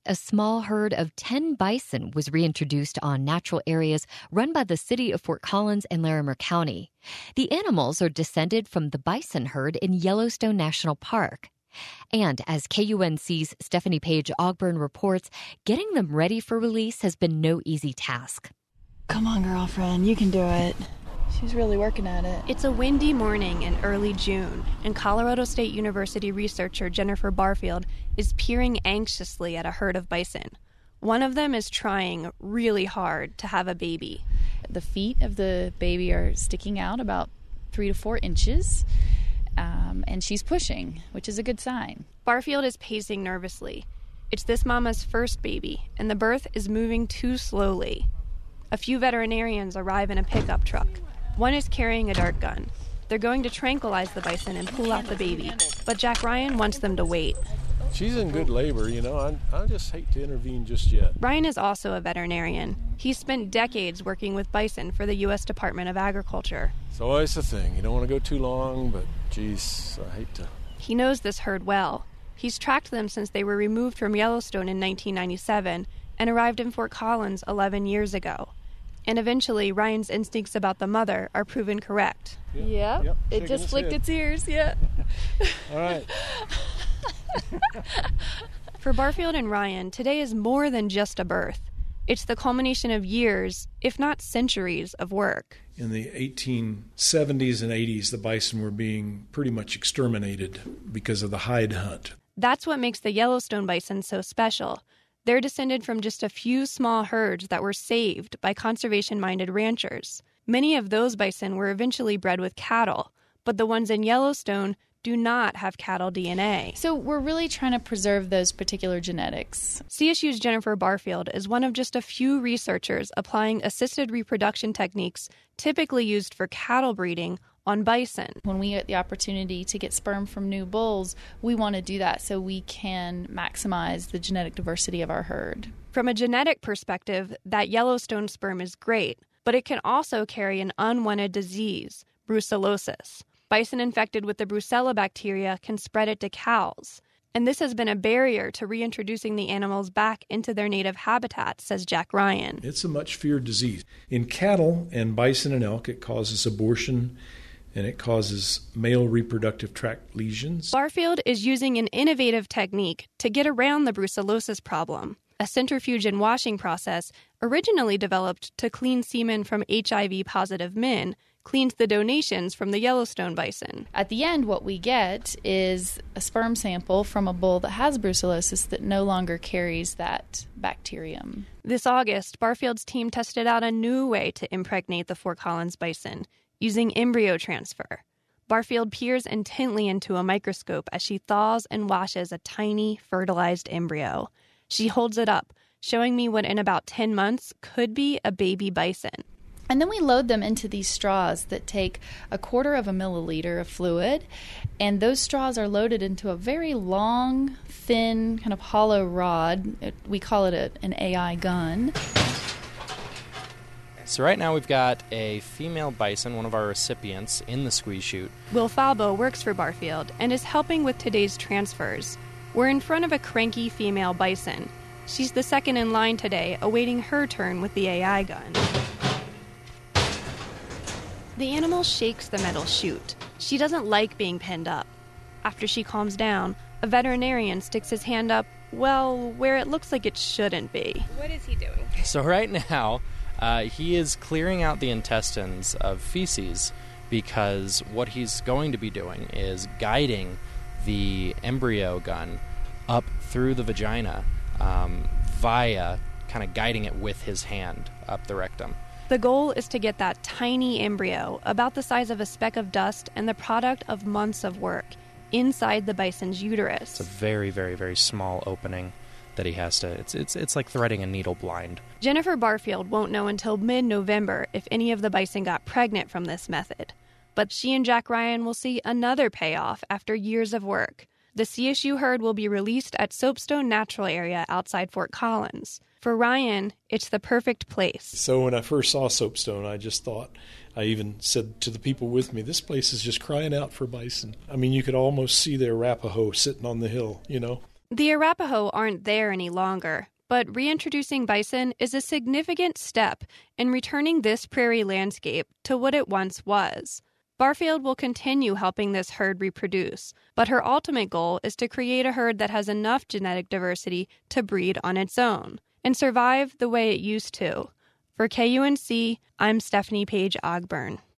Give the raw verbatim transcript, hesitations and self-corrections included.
a small herd of ten bison was reintroduced on natural areas run by the city of Fort Collins and Larimer County. The animals are descended from the bison herd in Yellowstone National Park. And as K U N C's Stephanie Page Ogburn reports, getting them ready for release has been no easy task. Come on, girlfriend, you can do it. She's really working at it. It's a windy morning in early June, and Colorado State University researcher Jennifer Barfield is peering anxiously at a herd of bison. One of them is trying really hard to have a baby. The feet of the baby are sticking out about three to four inches, um, and she's pushing, which is a good sign. Barfield is pacing nervously. It's this mama's first baby, and the birth is moving too slowly. A few veterinarians arrive in a pickup truck. One is carrying a dart gun. They're going to tranquilize the bison and pull out the baby, but Jack Ryan wants them to wait. She's in good labor, you know. I, I just hate to intervene just yet. Ryan is also a veterinarian. He's spent decades working with bison for the U S Department of Agriculture. It's always the thing. You don't want to go too long, but geez, I hate to. He knows this herd well. He's tracked them since they were removed from Yellowstone in nineteen ninety-seven and arrived in Fort Collins eleven years ago. And eventually, Ryan's instincts about the mother are proven correct. Yep, yep. yep. It just flicked its ears, yeah. All right. For Barfield and Ryan, today is more than just a birth. It's the culmination of years, if not centuries, of work. In the eighteen seventies and eighties, the bison were being pretty much exterminated because of the hide hunt. That's what makes the Yellowstone bison so special. They're descended from just a few small herds that were saved by conservation-minded ranchers. Many of those bison were eventually bred with cattle, but the ones in Yellowstone do not have cattle D N A. So we're really trying to preserve those particular genetics. C S U's Jennifer Barfield is one of just a few researchers applying assisted reproduction techniques typically used for cattle breeding on bison. When we get the opportunity to get sperm from new bulls, we want to do that so we can maximize the genetic diversity of our herd. From a genetic perspective, that Yellowstone sperm is great, but it can also carry an unwanted disease, brucellosis. Bison infected with the Brucella bacteria can spread it to cows. And this has been a barrier to reintroducing the animals back into their native habitat, says Jack Ryan. It's a much feared disease. In cattle and bison and elk, it causes abortion, and it causes male reproductive tract lesions. Barfield is using an innovative technique to get around the brucellosis problem, a centrifuge and washing process originally developed to clean semen from H I V-positive men, cleans the donations from the Yellowstone bison. At the end, what we get is a sperm sample from a bull that has brucellosis that no longer carries that bacterium. This August, Barfield's team tested out a new way to impregnate the Fort Collins bison, using embryo transfer. Barfield peers intently into a microscope as she thaws and washes a tiny, fertilized embryo. She holds it up, showing me what in about ten months could be a baby bison. And then we load them into these straws that take a quarter of a milliliter of fluid, and those straws are loaded into a very long, thin, kind of hollow rod. It, we call it a, an A I gun. So right now we've got a female bison, one of our recipients, in the squeeze chute. Will Falbo works for Barfield and is helping with today's transfers. We're in front of a cranky female bison. She's the second in line today, awaiting her turn with the A I gun. The animal shakes the metal chute. She doesn't like being pinned up. After she calms down, a veterinarian sticks his hand up, well, where it looks like it shouldn't be. What is he doing? So right now, uh, he is clearing out the intestines of feces because what he's going to be doing is guiding the embryo gun up through the vagina um, via kind of guiding it with his hand up the rectum. The goal is to get that tiny embryo, about the size of a speck of dust and the product of months of work, inside the bison's uterus. It's a very, very, very small opening that he has to... It's it's it's like threading a needle blind. Jennifer Barfield won't know until mid-November if any of the bison got pregnant from this method. But she and Jack Ryan will see another payoff after years of work. The C S U herd will be released at Soapstone Natural Area outside Fort Collins. For Ryan, it's the perfect place. So when I first saw Soapstone, I just thought, I even said to the people with me, this place is just crying out for bison. I mean, you could almost see the Arapaho sitting on the hill, you know. The Arapaho aren't there any longer, but reintroducing bison is a significant step in returning this prairie landscape to what it once was. Barfield will continue helping this herd reproduce, but her ultimate goal is to create a herd that has enough genetic diversity to breed on its own and survive the way it used to. For K U N C, I'm Stephanie Page Ogburn.